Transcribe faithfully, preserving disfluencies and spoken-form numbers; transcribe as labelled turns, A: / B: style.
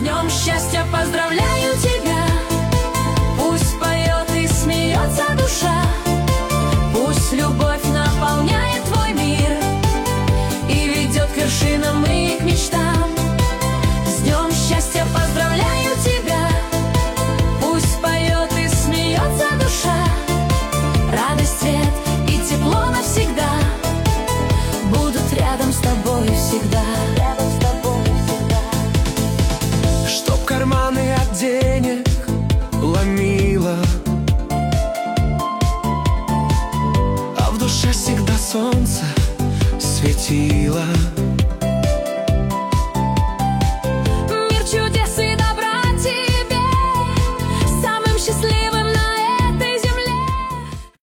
A: днем счастья поздравляю тебя. Пусть поет и смеется душа, пусть любовь наполняет твой мир и ведет к вершинам и к мечтам. С днем счастья поздравляю тебя. Пусть поет и смеется душа, радость, свет и тепло навсегда будут рядом с тобой всегда. Рядом с тобой всегда.
B: Чтоб карманы от денег ломило, а в душе всегда солнце светило.